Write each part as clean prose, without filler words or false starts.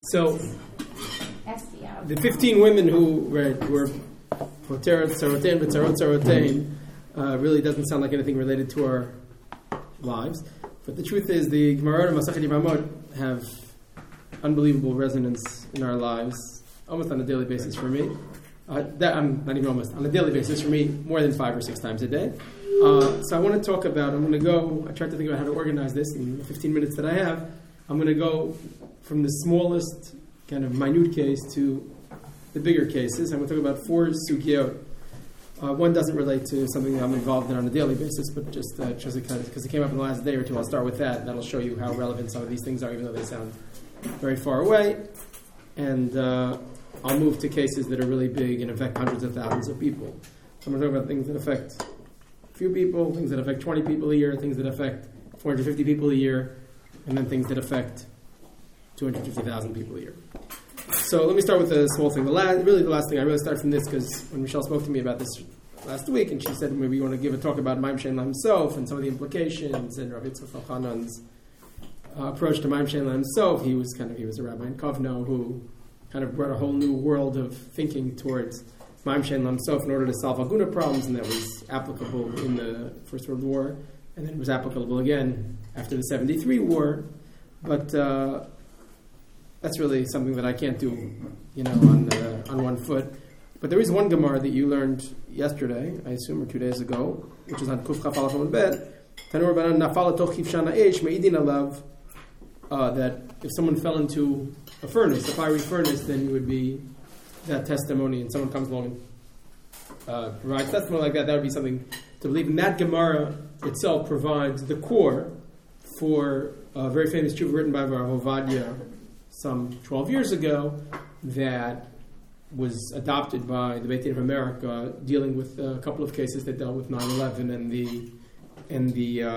So, the 15 women who were Poteret Sarotain, B'Tzarot Sarotain, really doesn't sound like anything related to our lives. But the truth is, the Gemara and Masachet Yevamot have unbelievable resonance in our lives, almost on a daily basis for me. I'm not even almost, on a daily basis for me, more than 5 or 6 times a day. So I want to talk about, I tried to think about how to organize this in the 15 minutes that I have. I'm going to go from the smallest kind of minute case to the bigger cases. I'm going to talk about 4 sugyot. One doesn't relate to something that I'm involved in on a daily basis, but just because it came up in the last day or two, I'll start with that. That'll show you how relevant some of these things are, even though they sound very far away. And I'll move to cases that are really big and affect hundreds of thousands of people. So I'm going to talk about things that affect a few people, things that affect 20 people a year, things that affect 450 people a year, and then things that affect 250,000 people a year. So let me start with a small thing. The last thing, I really start from this because when Michelle spoke to me about this last week, and she said maybe you want to give a talk about Maim Shein himself and some of the implications and Rav Yitzchak Elchanan's approach to Maim Shein himself. He was a rabbi in Kovno who kind of brought a whole new world of thinking towards Maim Shein himself in order to solve Aguna problems, and that was applicable in the First World War, and then it was applicable again after the 73 war. But that's really something that I can't do, on one foot. But there is one Gemara that you learned yesterday, I assume, or 2 days ago, which is on Kuf Chaf Aleph Amud Bet. Tanur Banan Nafal Toch Chifshana Eish Meidin Alav. That if someone fell into a fiery furnace, then you would be that testimony, and someone comes along and provides testimony like that. That would be something to believe. And that Gemara itself provides the core for a very famous tshuva written by Rav Ovadia some 12 years ago that was adopted by the Beit Din of America, dealing with a couple of cases that dealt with 9/11 and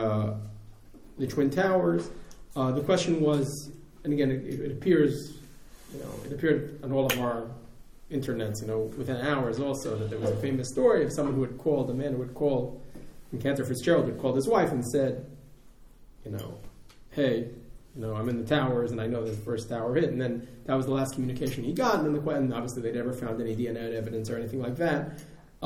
the Twin Towers. The question was, and again, it appears, it appeared on all of our internets, within hours also, that there was a famous story of someone who had called, a man who had called, and Cantor Fitzgerald had called his wife and said, hey, I'm in the towers, and I know the first tower hit, and then that was the last communication he got, and obviously they never found any DNA evidence or anything like that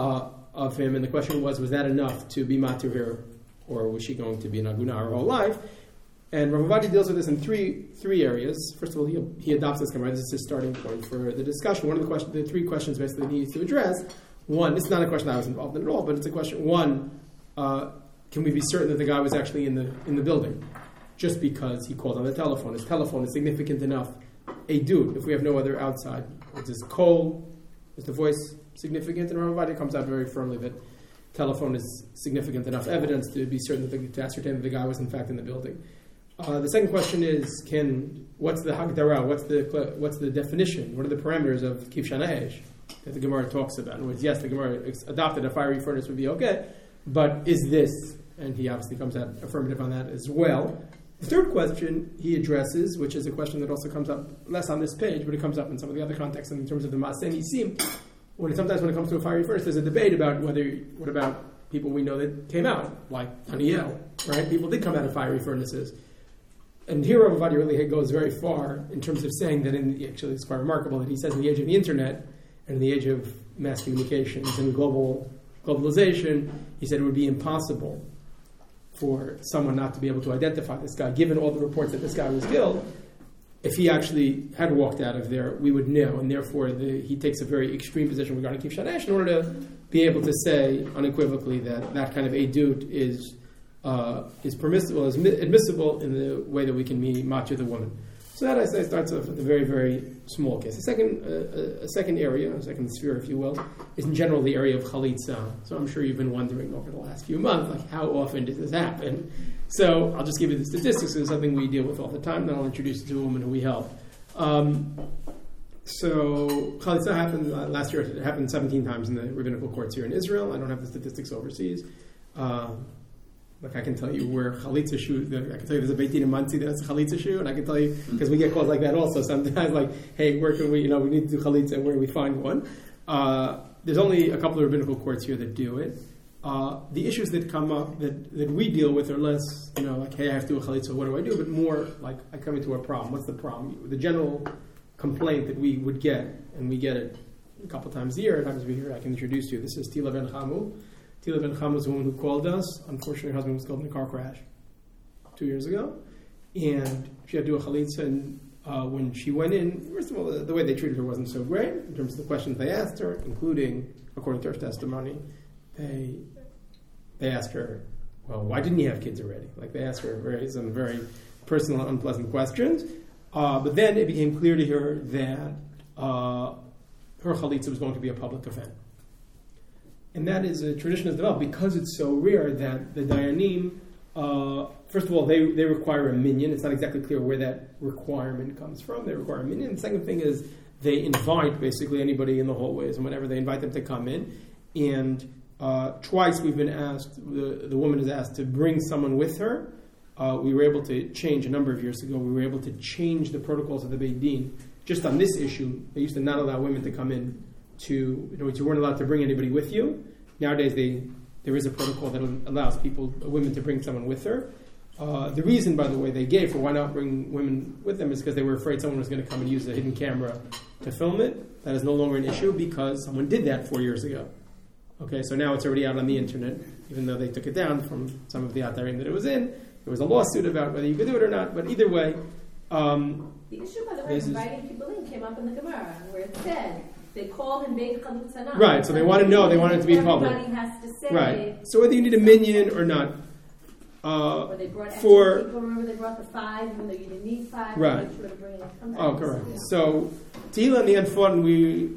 of him, and the question was that enough to be matur here, or was she going to be an aguna her whole life? And Rav Ovadia deals with this in three areas. First of all, he adopts this Gemara. This is his starting point for the discussion. One of the 3 questions basically he needs to address. One, this is not a question I was involved in at all, but it's a question. One, can we be certain that the guy was actually in the building? Just because he called on the telephone. His telephone is significant enough. A dude, if we have no other outside. Is his call, is the voice significant? And Rav Ovadia comes out very firmly that telephone is significant enough evidence to be certain to ascertain that the guy was in fact in the building. The second question is, what's the Hagdara, what's the definition, what are the parameters of Kifshana Eish that the Gemara talks about? In other words, yes, the Gemara adopted a fiery furnace would be okay, but is this, and he obviously comes out affirmative on that as well. The third question he addresses, which is a question that also comes up less on this page, but it comes up in some of the other contexts in terms of the Maaseh Nisim. Sometimes when it comes to a fiery furnace, there's a debate about what about people we know that came out, like Daniel, right? People did come out of fiery furnaces. And here Rav Ovadia really goes very far in terms of saying that actually it's quite remarkable that he says in the age of the internet and in the age of mass communications and globalization, he said it would be impossible for someone not to be able to identify this guy, given all the reports that this guy was killed. If he actually had walked out of there, we would know, and therefore he takes a very extreme position regarding Kifshana Eish in order to be able to say unequivocally that kind of edut is permissible, is admissible in the way that we can be matur the woman. So that I say starts off with a very, very small case. A second area, a second sphere, if you will, is in general the area of chalitza. So I'm sure you've been wondering over the last few months, like how often does this happen? So I'll just give you the statistics. It's something we deal with all the time. Then I'll introduce you to a woman who we help. So chalitza happened last year. It happened 17 times in the rabbinical courts here in Israel. I don't have the statistics overseas. I can tell you where chalitza shoe. I can tell you there's a Beit Din in Monsey that's a chalitza shoe, and I can tell you because we get calls like that also sometimes. Like, hey, where can we? We need to do chalitza, and where do we find one? There's only a couple of rabbinical courts here that do it. The issues that come up that we deal with are less, like, hey, I have to do a chalitza. What do I do? But more like I come into a problem. What's the problem? The general complaint that we would get, and we get it a couple times a year. Times we hear, I can introduce you. This is Tila Ben Chamu. Tila Ben Chamu is a woman who called us. Unfortunately, her husband was killed in a car crash 2 years ago, and she had to do a chalitza. And when she went in, first of all, the way they treated her wasn't so great in terms of the questions they asked her, including, according to her testimony, they asked her, well, why didn't you have kids already? Like, they asked her some very personal and unpleasant questions. But then it became clear to her that her chalitza was going to be a public event. And that is a tradition that's developed because it's so rare that the Dayanim, first of all, they require a minyan. It's not exactly clear where that requirement comes from. They require a minyan. The second thing is they invite basically anybody in the hallways and whatever. They invite them to come in. And twice we've been asked, the woman is asked to bring someone with her. We were able to change, a number of years ago, we were able to change the protocols of the Beit Din just on this issue. They used to not allow women to come in you weren't allowed to bring anybody with you. Nowadays there is a protocol that allows women to bring someone with her. The reason, by the way, they gave for why not bring women with them is because they were afraid someone was going to come and use a hidden camera to film it. That is no longer an issue because someone did that 4 years ago. Okay, so now it's already out on the internet, even though they took it down from some of the Atarim that it was in. There was a lawsuit about whether you could do it or not, but either way... the issue, by the way, of inviting people in came up in the Gemara, where it said, they called in Beit Chalutza. Right, so they want to know, they want it to be public. Everybody has to say... Right, so whether you need a minyan or not... or they brought extra people, remember they brought the 5, even though you didn't need 5. Right. Sure to bring it. Oh, correct. Yeah. So, Tehillah in the end fought, and we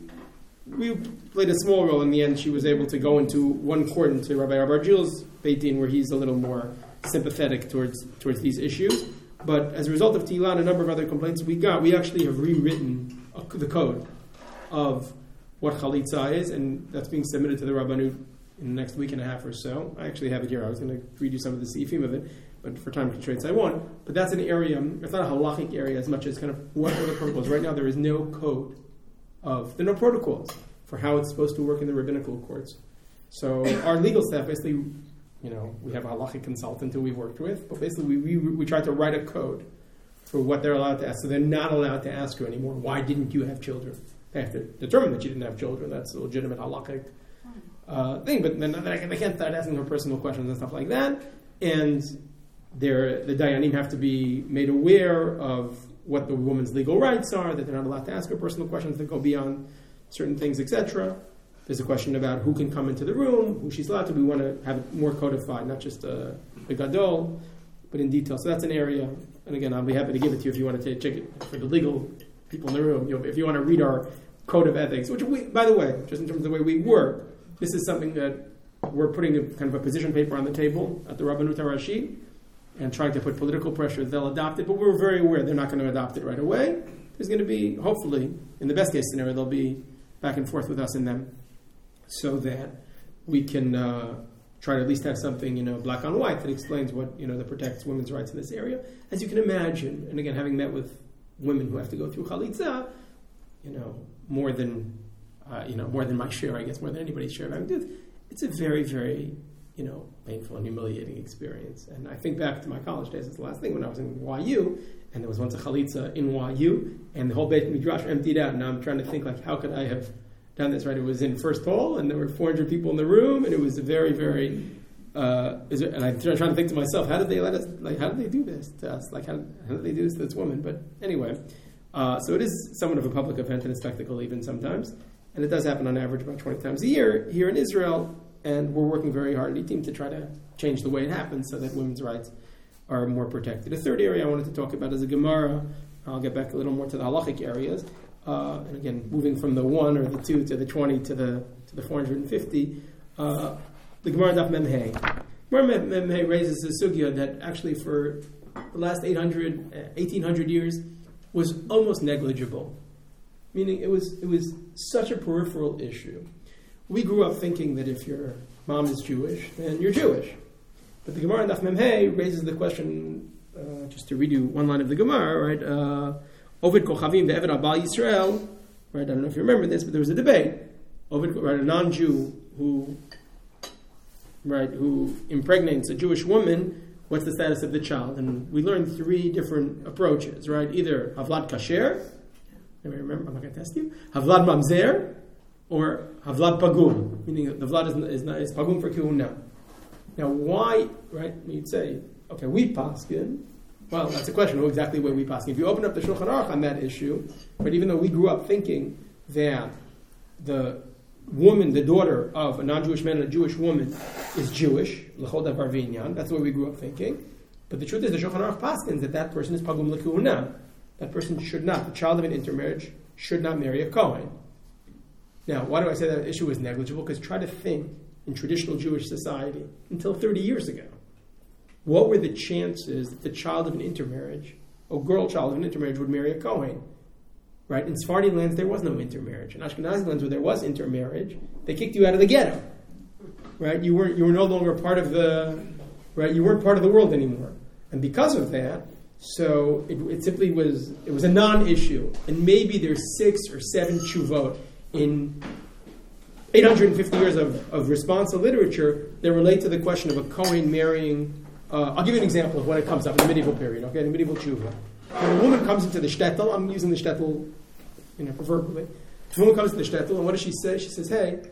played a small role. In the end, she was able to go into one court, into Rabbi Abarjil's Beit Din, where he's a little more sympathetic towards these issues. But as a result of Tehillah and a number of other complaints we actually have rewritten the code of what chalitza is, and that's being submitted to the Rabbanut in the next week and a half or so. I actually have it here. I was going to read you some of the seifim of it, but for time constraints I won't. But that's an area, it's not a halachic area as much as kind of what are the protocols. Right now there is no code there are no protocols for how it's supposed to work in the rabbinical courts. So our legal staff basically, we have a halachic consultant who we've worked with, but basically we try to write a code for what they're allowed to ask. So they're not allowed to ask you anymore, why didn't you have children? They have to determine that you didn't have children. That's a legitimate halachic thing, but then they can't start asking her personal questions and stuff like that. And the Dayanim have to be made aware of what the woman's legal rights are, that they're not allowed to ask her personal questions that go beyond certain things, etc. There's a question about who can come into the room, who she's allowed to. We want to have it more codified, not just the gadol, but in detail. So that's an area, and again, I'll be happy to give it to you if you want to check it for the legal people in the room. If you want to read our code of ethics, which we, by the way, just in terms of the way we work, this is something that we're putting kind of a position paper on the table at the Rabbanut HaRashi and trying to put political pressure. They'll adopt it, but we're very aware they're not going to adopt it right away. There's going to be, hopefully, in the best case scenario, they'll be back and forth with us in them so that we can try to at least have something, black on white that explains what, that protects women's rights in this area. As you can imagine, and again, having met with women who have to go through chalitza, more than my share, I guess, more than anybody's share of having to do, it's a very, very, painful and humiliating experience. And I think back to my college days, it's the last thing when I was in YU, and there was once a chalitza in YU, and the whole Beit Midrash emptied out. And now I'm trying to think, how could I have done this, right? It was in First Hall, and there were 400 people in the room, and it was a very, very, and I'm trying to think to myself, how did they let us, how did they do this to us? How did they do this to this woman? But anyway, so it is somewhat of a public event and a spectacle even sometimes. And it does happen on average about 20 times a year here in Israel, and we're working very hard in team to try to change the way it happens so that women's rights are more protected. The third area I wanted to talk about is a Gemara. I'll get back a little more to the halachic areas. And again, moving from the 1 or the 2 to the 20 to the 450, the Gemara Daf Mem Hey. Gemara Mem Hey raises a sugya that actually for the last 1800 years was almost negligible. Meaning it was such a peripheral issue. We grew up thinking that if your mom is Jewish, then you're Jewish. But the Gemara in Daf Mem Hey raises the question, just to read you one line of the Gemara, right? Ovid Kochavim ve'Eved Abal Yisrael, right? I don't know if you remember this, but there was a debate. Ovid, right, a non-Jew who impregnates a Jewish woman, what's the status of the child? And we learned 3 different approaches, right? Either Havlat Kasher, remember, I'm not going to test you. Havlad mamzer or havlad pagum, meaning the vlad is pagum for kuhuna. Now, why, right? You'd say, okay, we paskin. Well, that's a question of exactly where we paskin. If you open up the Shulchan Aruch on that issue, but even though we grew up thinking that the woman, the daughter of a non-Jewish man and a Jewish woman, is Jewish, l'chol davar v'inyan. That's what we grew up thinking. But the truth is, the Shulchan Aruch paskins that person is pagum l'kuhuna. That person should not, the child of an intermarriage, should not marry a Kohen. Now, why do I say that issue is negligible? Because try to think in traditional Jewish society, until 30 years ago, what were the chances that the child of an intermarriage, or girl child of an intermarriage, would marry a Kohen? Right? In Sephardi lands, there was no intermarriage. In Ashkenazi lands, where there was intermarriage, they kicked you out of the ghetto. Right? You were no longer part of the, right? You weren't part of the world anymore. And because of that, so it simply was a non-issue. And maybe there's 6 or 7 tshuvot in 850 years of responsive literature that relate to the question of a Kohen marrying. I'll give you an example of when it comes up in the medieval period, okay, in the medieval tshuva. When a woman comes into the shtetl, I'm using the shtetl, proverbially. The woman comes to the shtetl, and what does she say? She says, hey,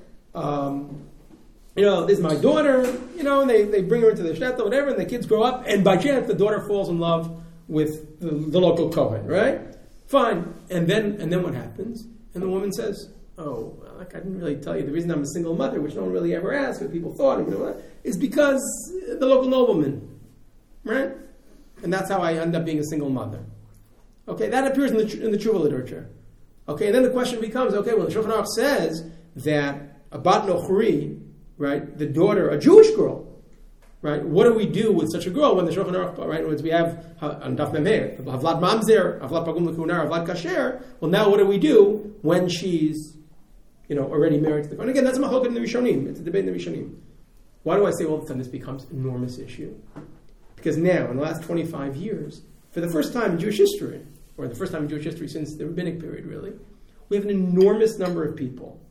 this is my daughter, and they bring her into the shtetl, whatever, and the kids grow up, and by chance the daughter falls in love with the local Kohen, right? Fine. And then what happens? And the woman says, oh, I didn't really tell you. The reason I'm a single mother, which no one really ever asked, what people thought, is because the local nobleman, right? And that's how I end up being a single mother. Okay, that appears in the tshuva literature. Okay, and then the question becomes, okay, well, the Shulchan Aruch says that a bat nochri, right, the daughter, a Jewish girl, right? What do we do with such a girl when the Shulchan Aruch, right? We have on Daf Memeh, Havlad Mamzer, Havlad Pagum L'Kunar, Havlad Kasher. Well, now what do we do when she's, already married to the Kohen? Again, that's a machlokes in the Rishonim. It's a debate in the Rishonim. Why do I say all of a sudden this becomes an enormous issue? Because now, in the last 25 years, for the first time in Jewish history, or the first time in Jewish history since the rabbinic period, really, we have an enormous number of people,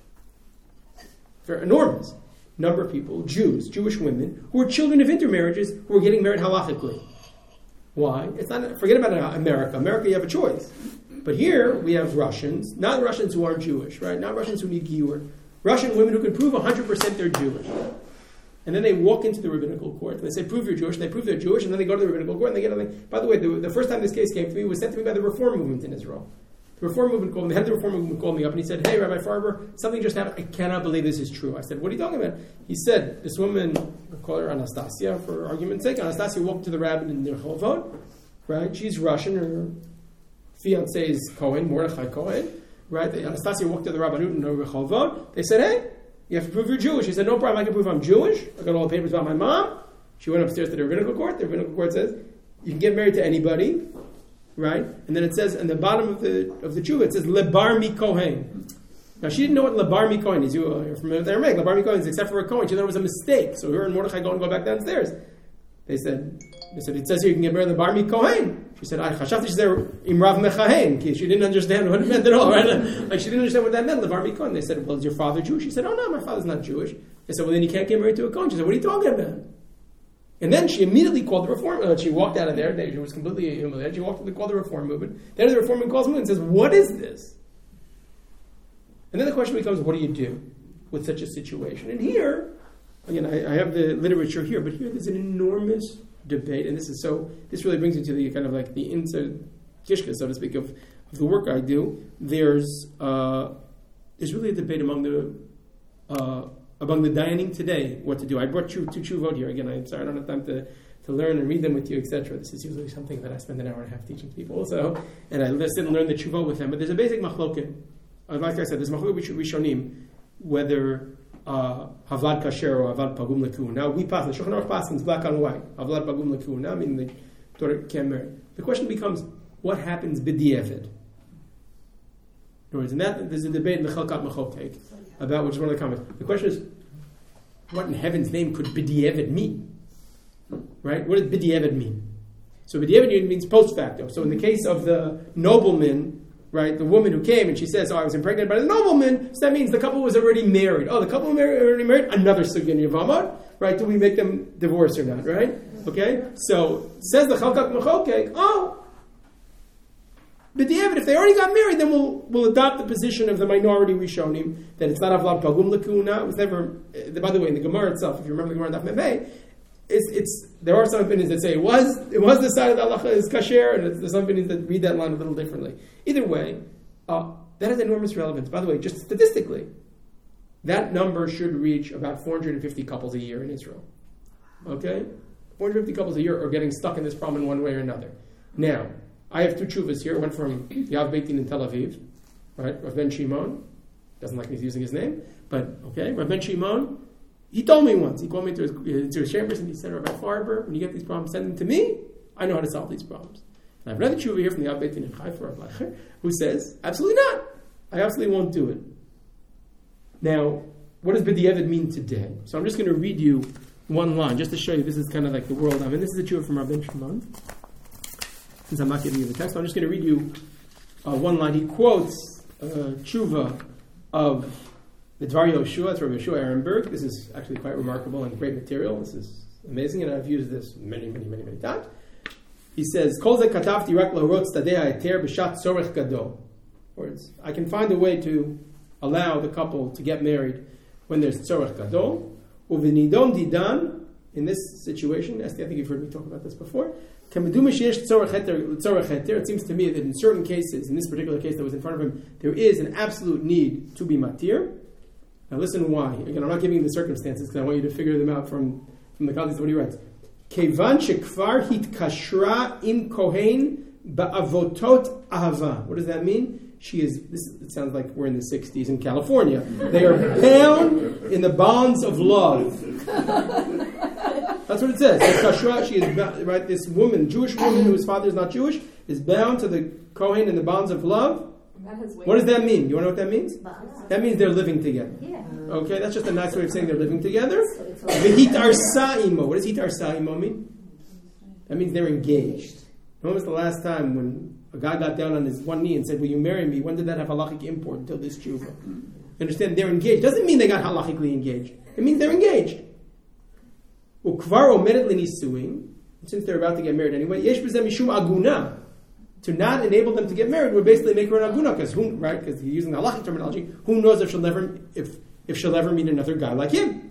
enormous number of people, Jews, Jewish women, who are children of intermarriages, who are getting married halachically. Why? It's not. Forget about America. America, you have a choice. But here, we have Russians, not Russians who aren't Jewish, right? Not Russians who need giur. Russian women who can prove 100% they're Jewish. And then they walk into the rabbinical court, and they say, prove you're Jewish, and they prove they're Jewish, and then they go to the rabbinical court, and they get something. By the way, the first time this case came to me was sent to me by the Reform movement in Israel. The Reform movement called me, the head of the Reform movement called me up, and he said, hey, Rabbi Farber, something just happened. I cannot believe this is true. I said, what are you talking about? He said, this woman, we'll call her Anastasia for argument's sake. Anastasia walked to the rabbin in Rehovot, right? She's Russian, her fiancé is Cohen, Mordechai Cohen, right? Anastasia walked to the Rabbanut in Rehovot. They said, hey, you have to prove you're Jewish. He said, no problem, I can prove I'm Jewish. I got all the papers about my mom. She went upstairs to the rabbinical court. The rabbinical court says, you can get married to anybody, right? And then it says, in the bottom of the tshuva, it says, Lebar mi Kohen. Now, she didn't know what Lebar mi Kohen is. You're familiar with Aramaic. Lebar mi Kohen is except for a Kohen. She thought it was a mistake. So her and Mordechai go back downstairs. They said, it says here you can get married to Lebar mi Kohen. She said, I chashavti she said, Imrav mechahen. She didn't understand what it meant at all, right? Like, she didn't understand what that meant, Levar mi Kohen. They said, well, is your father Jewish? She said, oh, no, my father's not Jewish. They said, well, then you can't get married to a Kohen. She said, what are you talking about? And then she immediately called the Reform. She walked out of there. She was completely humiliated. She called the Reform movement. Then the Reform movement calls me and says, what is this? And then the question becomes, what do you do with such a situation? And here, again, I have the literature here, but here there's an enormous debate, and this really brings me to the kind of like the inside kishka, so to speak, of the work I do. There's really a debate among the dayanim today what to do. I brought two tshuvot here. Again, I'm sorry I don't have time to learn and read them with you, etc. This is usually something that I spend an hour and a half teaching people also, and I listen and learn the tshuvot with them. But there's a basic machloket. Like I said, there's machloket rishonim whether Havlad Kasher or Havlad Pagum L'Kuhuna. Now we pass the Shulchan Aruch passes black on white. Havlad Pagum L'Kuhuna, meaning the daughter can't marry. The question becomes, what happens b'di'evid? In other words, there's a debate in the Chalkat Machokek about which is one of the comments. The question is, what in heaven's name could b'di'evid mean? Right? What does b'di'evid mean? So b'di'evid means post facto. So in the case of the nobleman, right, the woman who came and she says, I was impregnated by the nobleman, so that means the couple was already married. Oh, the couple were already married? Another sugya yavamot, right? Do we make them divorce or not, right? Okay? So, says the Chalkat Machokek, B'diavad, if they already got married, then we'll adopt the position of the minority Rishonim, that it's not Avlam Pagum L'Kuna. It was never, by the way, in the Gemara itself, if you remember the Gemara Daf Mem, there are some opinions that say it was the side of the halacha is kasher, and there's some opinions that read that line a little differently. Either way, that has enormous relevance. By the way, just statistically, that number should reach about 450 couples a year in Israel. Okay? 450 couples a year are getting stuck in this problem in one way or another. Now, I have two tshuvas here. One from Yav Beit Din in Tel Aviv, right? Rav Ben Shimon. Doesn't like me using his name, but okay. Rav Ben Shimon, he told me once, he called me to his chambers and he said, Rabbi Farber, when you get these problems, send them to me. I know how to solve these problems. And I have another tshuva here from the Yav Beit Din in Haifa, Rav Leicher, who says, absolutely not. I absolutely won't do it. Now, what does B'diavad mean today? So I'm just going to read you one line, just to show you this is kind of like the world I'm in. This is a tshuva from Rav Ben Shimon. Since I'm not giving you the text, I'm just going to read you one line. He quotes tshuva of the Dvar Yoshua. It's from Yoshua Ehrenberg. This is actually quite remarkable and great material. This is amazing, and I've used this many times. He says, Kol ze katavti rak lahorot tzadei ha'eter b'shat tzorech gadol. Words, I can find a way to allow the couple to get married when there's tzorech gadol. Uvinidom didan, in this situation, I think you've heard me talk about this before, it seems to me that in certain cases, in this particular case that was in front of him, there is an absolute need to be matir. Now listen why. Again, I'm not giving you the circumstances because I want you to figure them out from the context of what he writes. Kevan shekvar hitkashra im kohen ba'avotot ahava. What does that mean? It sounds like we're in the 60s in California. They are bound in the bonds of love. That's what it says. Kashra, she is right. This woman, Jewish woman whose father is not Jewish, is bound to the Kohen in the bonds of love. What does that mean? You want to know what that means? That means they're living together. Yeah. Okay, that's just a nice way of saying they're living together. V'hitar sa'imo. What does hitar sa'imo mean? That means they're engaged. When was the last time when a guy got down on his one knee and said, "Will you marry me?" When did that have halachic import until this tshuva? Understand? They're engaged. Doesn't mean they got halachically engaged. It means they're engaged. Ukvar omedet lenisuin, since they're about to get married anyway, yesh b'zeh mishum aguna. To not enable them to get married would basically make her an aguna, because because he's using the halachic terminology, who knows if she'll ever meet another guy like him.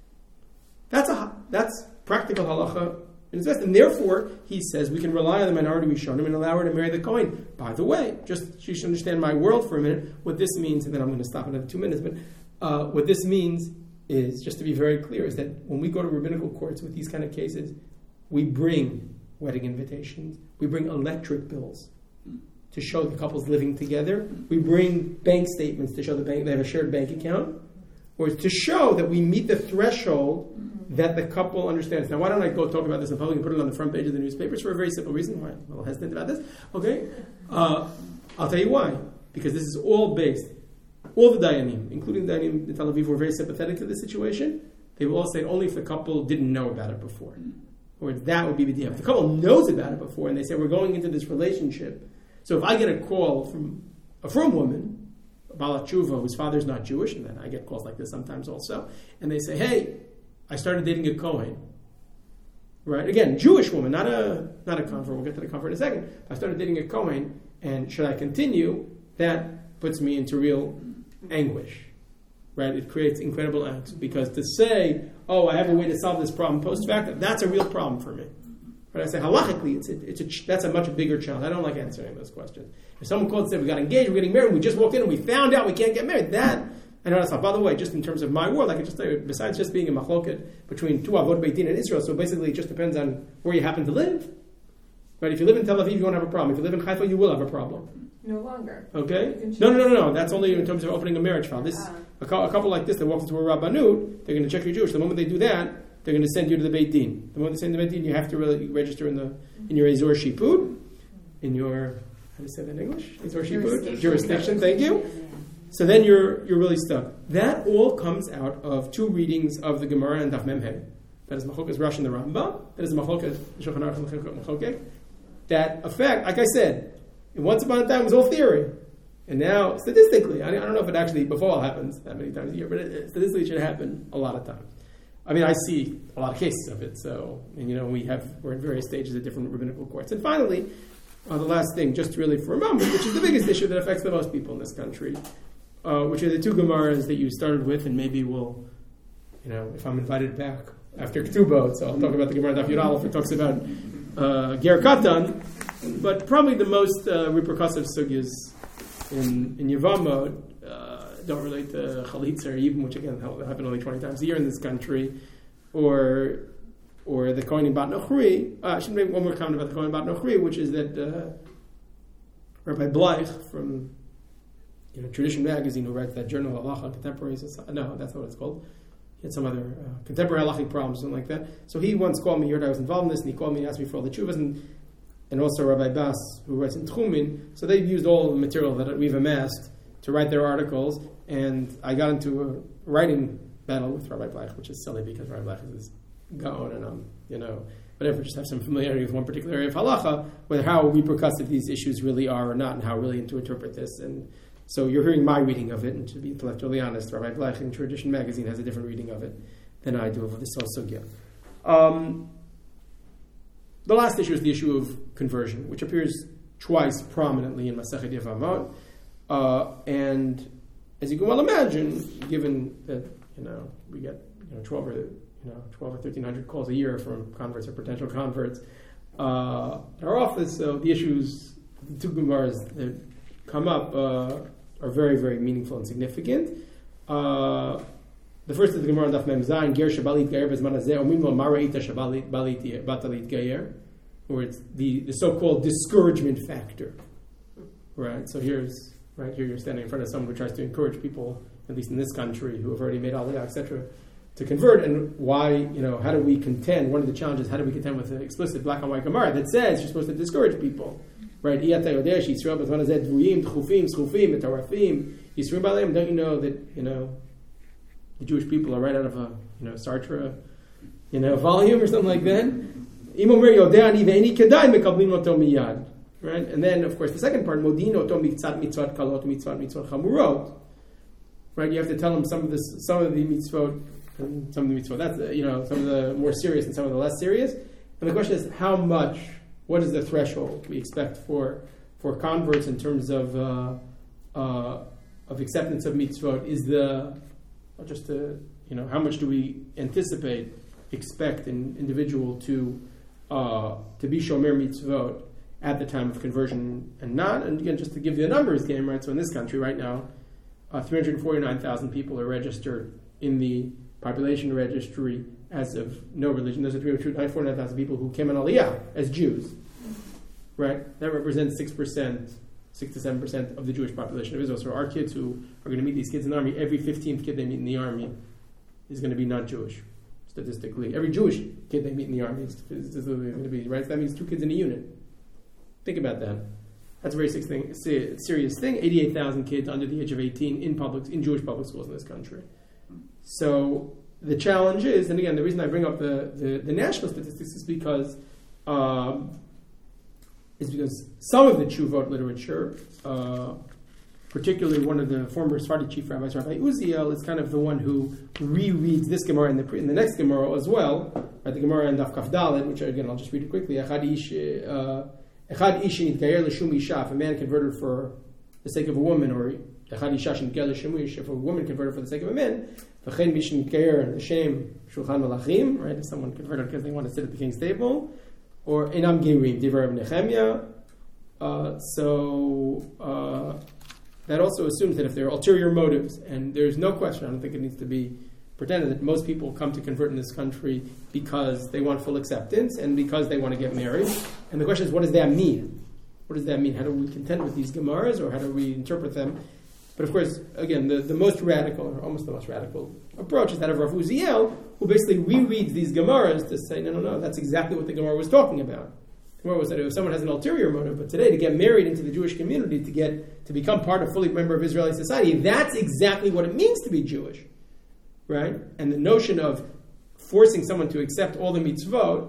That's practical halacha in its best. And therefore, he says we can rely on the minority Rishonim and allow her to marry the Kohen. By the way, just she should understand my world for a minute, what this means, and then I'm going to stop in another 2 minutes, but what this means is, just to be very clear, is that when we go to rabbinical courts with these kind of cases, we bring wedding invitations, we bring electric bills to show the couple's living together, we bring bank statements to show they have a shared bank account, or to show that we meet the threshold that the couple understands. Now, why don't I go talk about this in public and put it on the front page of the newspapers for a very simple reason? Why I'm a little hesitant about this. Okay? I'll tell you why. Because this is all based. All the Dayanim, including the Dayanim in Tel Aviv, were very sympathetic to this situation. They will all say only if the couple didn't know about it before. Or that would be the deal. If the couple knows about it before and they say, we're going into this relationship. So if I get a call from a frum woman, Balat Tshuva, whose father's not Jewish, and then I get calls like this sometimes also, and they say, hey, I started dating a Kohen. Right? Again, Jewish woman, not a convert. We'll get to the convert in a second. I started dating a Kohen, and should I continue? That puts me into real anguish. Right? It creates incredible angst. Because to say, oh, I have a way to solve this problem post facto, that's a real problem for me. But I say, halachically, that's a much bigger challenge. I don't like answering those questions. If someone called and said, we got engaged, we're getting married, we just walked in and we found out we can't get married, that, I know that's not. By the way, just in terms of my world, I can just tell you, besides just being a machloket between two Avot Beit Din and Israel, so basically it just depends on where you happen to live. Right? If you live in Tel Aviv, you won't have a problem. If you live in Haifa, you will have a problem. No longer. Okay? No. That's only in terms of opening a marriage file. A couple like this that walks into a Rabbanut, they're going to check you're Jewish. The moment they do that, they're going to send you to the Beit Din. The moment they send you to the Beit Din, you have to really register in your Ezor Shipud, in your, how do you say that in English? Ezor Shipud? Jurisdiction, thank you. So then you're really stuck. That all comes out of two readings of the Gemara and Daf Memhei. That is Machokas Rashi and the Rambam. That is Machokas Shulchan Aruch and Machokek. That effect, like I said, once upon a time it was all theory. And now, statistically, I don't know if it actually before happens that many times a year, but statistically it should happen a lot of times. I mean, I see a lot of cases of it, so, and we're in various stages of different rabbinical courts. And finally, the last thing, just really for a moment, which is the biggest issue that affects the most people in this country, which are the two Gemaras that you started with, and maybe we'll, if I'm invited back after Ketubot, so I'll talk about the Gemara Daf Yud Aleph. It talks about Ger Katan, but probably the most repercussive sugyas in Yevamot don't relate to Chalitza or Yibum, which again happen only 20 times a year in this country, or the Kohen Bat Nochri. I should make one more comment about the Kohen Bat Nochri, which is that Rabbi Bleich from Tradition Magazine, who writes that journal Halacha Contemporary Society. No, that's not what it's called. He had some other contemporary halachic problems, something like that. So he once called me, he heard I was involved in this, and he called me and asked me for all the tshuvas, and also Rabbi Bas, who writes in Tchumin. So they've used all the material that we've amassed to write their articles, and I got into a writing battle with Rabbi Bleich, which is silly because Rabbi Bleich is Gaon, and whatever, just have some familiarity with one particular area of halacha, whether how repercussive these issues really are or not, and how really to interpret this. And so you're hearing my reading of it, and to be intellectually honest, Rabbi Bleich in Tradition Magazine has a different reading of it than I do of this whole sugya. The last issue is the issue of conversion, which appears twice prominently in Masechet Yevamot. And as you can well imagine, given that we get 12 or 1,300 calls a year from converts or potential converts at our office, so the issues, the two Gemaras that come up are very, very meaningful and significant. The first is the Gemara on Daf Mem Zayin, Ger Shabalit Gayer Bezman Hazeh Omim Lo Ma Re'ita Shabalit Batalit Gayer, where it's the so-called discouragement factor, right? So here you're standing in front of someone who tries to encourage people, at least in this country, who have already made Aliyah, etc., to convert. And why, how do we contend? One of the challenges, how do we contend with an explicit black and white Gemara that says you're supposed to discourage people, right? Don't you know that, the Jewish people are right out of a, Sartre, volume or something like that? Right? And then, of course, the second part, Modino to mitzvot mitzvot kalot mitzvot chamurot. Right? You have to tell them some of the mitzvot and some of the mitzvot. That's some of the more serious and some of the less serious. And the question is, how much? What is the threshold we expect for converts in terms of acceptance of mitzvot? Is how much do we expect an individual to be shomer mitzvot at the time of conversion and not? And again, just to give you a numbers game, right? So in this country right now, 349,000 people are registered in the population registry as of no religion. Those are 349,000 people who came on Aliyah as Jews, right? That represents 6 to 7% of the Jewish population of Israel. So our kids who are going to meet these kids in the army, every 15th kid they meet in the army is going to be not Jewish, statistically. Every Jewish kid they meet in the army is going to be, right? So that means 2 kids in a unit. Think about that. That's a very serious thing. 88,000 kids under the age of 18 in Jewish public schools in this country. So the challenge is, and again, the reason I bring up the national statistics is because some of the Tshuvot literature, particularly one of the former Sephardi chief rabbis, Rabbi Uziel, is kind of the one who rereads this Gemara in the next Gemara as well, right? The Gemara in Daf Kaf Dalet, which again I'll just read it quickly. Echad ish nitgayer l'shum isha, if a man converted for the sake of a woman, or echad isha nitgayer l'shum isha, if a woman converted for the sake of a man, v'chein mish nitgayer l'shem shulchan malachim, right? If someone converted because they want to sit at the king's table, or enam geirim divrei Rabbi Nechemia. That also assumes that if there are ulterior motives, and there's no question, I don't think it needs to be pretended that most people come to convert in this country because they want full acceptance and because they want to get married. And the question is, what does that mean? What does that mean? How do we contend with these Gemaras, or how do we interpret them? But of course, again, the most radical, or almost the most radical approach is that of Rav Uziel, who basically rereads these Gemaras to say, no, that's exactly what the Gemara was talking about. The Gemara was that if someone has an ulterior motive, but today to get married into the Jewish community, to become part of fully member of Israeli society, that's exactly what it means to be Jewish. Right? And the notion of forcing someone to accept all the mitzvot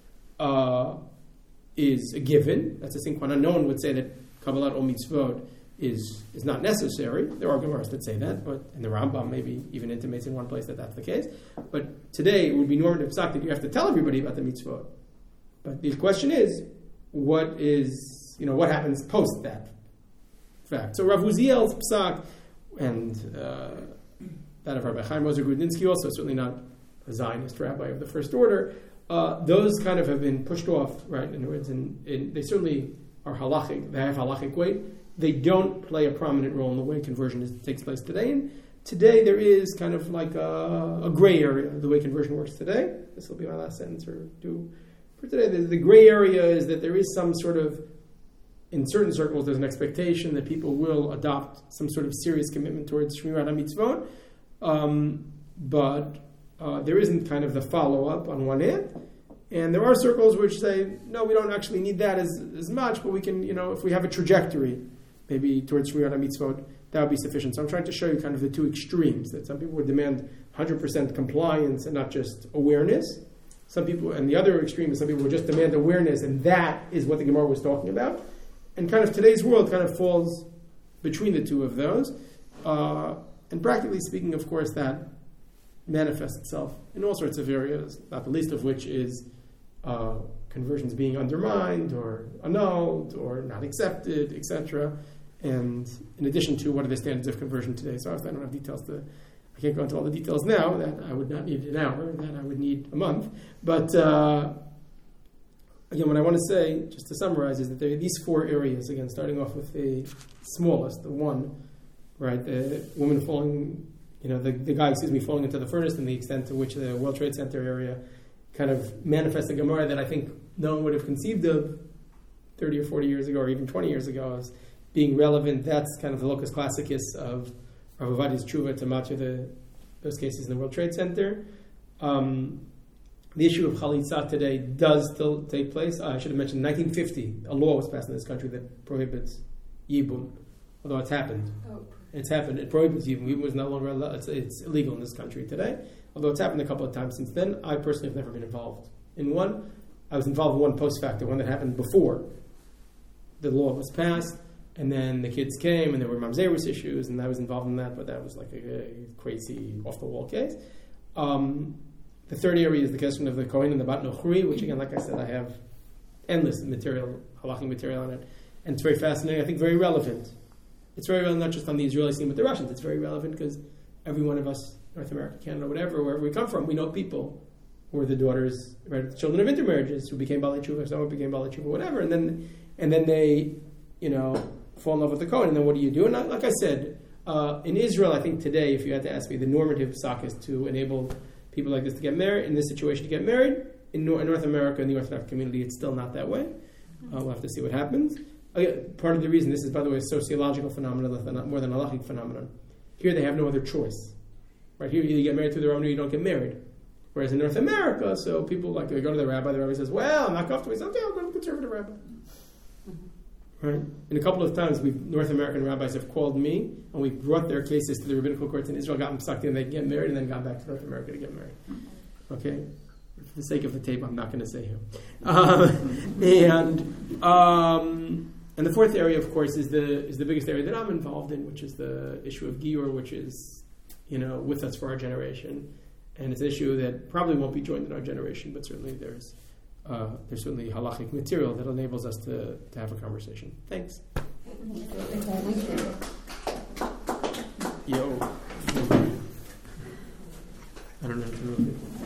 is a given. That's a sine qua non. No one would say that Kabbalat all mitzvot is not necessary. There are Gemaras that say that, but in the Rambam maybe even intimates in one place that that's the case. But today it would be normative psak that you have to tell everybody about the mitzvot. But the question is, what is what happens post that fact. So Rav Uziel's psak and that of Rabbi Chaim Ozer Grudninsky, also certainly not a Zionist rabbi of the first order, those kind of have been pushed off, right? In other words, they certainly are halachic. They have halachic weight. They don't play a prominent role in the way conversion takes place today. And today there is kind of like a gray area the way conversion works today. This will be my last sentence or two for today. The gray area is that there is some sort of, in certain circles, there's an expectation that people will adopt some sort of serious commitment towards Shmirat HaMitzvot, but there isn't kind of the follow-up on one hand. And there are circles which say, no, we don't actually need that as much, but we can, if we have a trajectory, maybe towards Shmirat HaMitzvot, that would be sufficient. So I'm trying to show you kind of the two extremes, that some people would demand 100% compliance and not just awareness. Some people, and the other extreme is some people would just demand awareness, and that is what the Gemara was talking about. And kind of today's world kind of falls between the two of those. And practically speaking, of course, that manifests itself in all sorts of areas, not the least of which is conversions being undermined or annulled or not accepted, etc. And in addition to what are the standards of conversion today. So I don't have details I can't go into all the details now. That I would not need an hour. That I would need a month. But again, what I want to say, just to summarize, is that there are these four areas. Again, starting off with the smallest, the one, right? The woman falling, the guy, falling into the furnace, and the extent to which the World Trade Center area kind of manifests a Gemara that I think no one would have conceived of 30 or 40 years ago, or even 20 years ago, as being relevant. That's kind of the locus classicus of Rav Ovadia's tshuva to matcha those cases in the World Trade Center. The issue of chalitza today does still take place. I should have mentioned, in 1950, a law was passed in this country that prohibits yibum, although it's happened. It's happened. It prohibits yibum. Yibum is no longer it's illegal in this country today, although it's happened a couple of times since then. I personally have never been involved in one. I was involved in one post facto, one that happened before the law was passed, and then the kids came, and there were mamzerus issues, and I was involved in that, but that was like a crazy, off-the-wall case. The third area is the question of the Kohen and the Bat Nochri, which again, like I said, I have endless material, halachic material on it, and it's very fascinating, I think very relevant. It's very relevant not just on the Israeli scene, but the Russians. It's very relevant because every one of us, North America, Canada, whatever, wherever we come from, we know people who are the daughters, right, children of intermarriages who became Baalei Tshuva, someone became Baalei Tshuva, whatever, and then they, fall in love with the Kohen, and then what do you do? And like I said, in Israel, I think today, if you had to ask me, the normative psak is to enable people like this to get married, in this situation to get married. In North America, in the Orthodox community, it's still not that way. We'll have to see what happens. Part of the reason, this is, by the way, a sociological phenomenon, more than a halachic phenomenon. Here they have no other choice. Right here, you get married through their own, or you don't get married. Whereas in North America, so people they go to the rabbi says, well, I'm not comfortable. He says, okay, I'll go to the conservative rabbi. Right? And a couple of times, North American rabbis have called me, and we brought their cases to the rabbinical courts in Israel, got them sucked in, they get married, and then got back to North America to get married. Okay? For the sake of the tape, I'm not going to say who. And the fourth area, of course, is the biggest area that I'm involved in, which is the issue of Giur, which is, with us for our generation. And it's an issue that probably won't be joined in our generation, but certainly there's certainly halachic material that enables us to have a conversation. Thanks. Yo. I don't know.